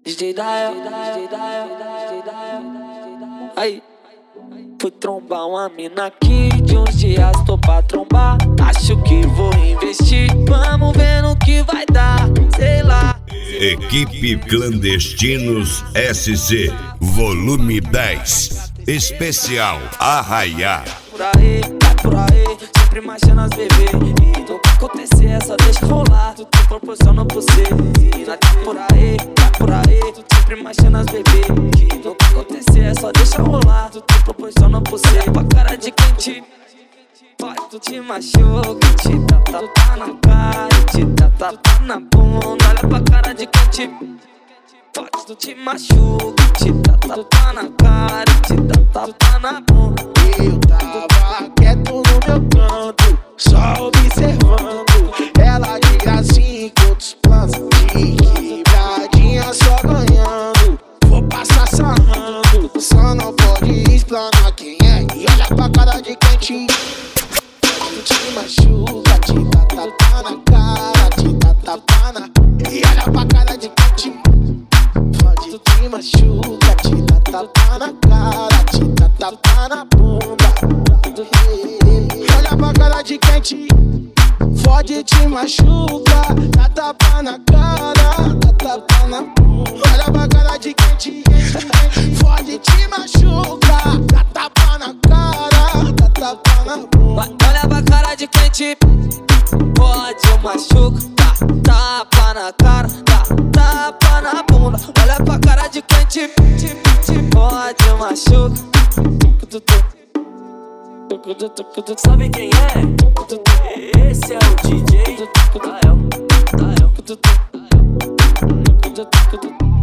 DJ Dael. Aí, fui trombar uma mina aqui, de uns dias tô pra trombar. Acho que vou investir, vamos ver no que vai dar, sei lá. Equipe Clandestinos SC, volume 10, especial Arraiá. Por aí, sempre marchando as bebê. E não vai acontecer, é só deixa rolar. Tu te proporciona por ser. E tá por aí, sempre marchando as bebê. E não vai acontecer, é só deixa rolar. Tu te proporciona por ser. Olha pra cara de quem te faz, tu te machuca. Te tá na cara, te tá na bunda. Olha pra cara de quem te faz, tu te machuca. Te tá na cara, te tá na bunda. Eu tava quieto no meu canto, só observando ela de gracinha com outros planos. De quebradinha só ganhando, vou passar sarrando. Só não pode explanar quem é. E olha pra cara de quem te machuca, te dá tapa na cara, te dá tapa na. E olha pra cara de quem te fode, te machuca, te dá tapa na cara, te dá tapa na bunda. Olha pra cara de quem te fode, te machuca, dá tapa na cara, dá tapa na bunda. Olha pra cara de quem te fode, te machuca, dá tapa na cara, dá tapa na bunda. Olha pra cara de quem te fode, eu machuco, dá tapa na cara, dá tapa na bunda. Olha pra cara de quem te fode, eu machuco. Sabe quem é? Esse é o DJ Dael.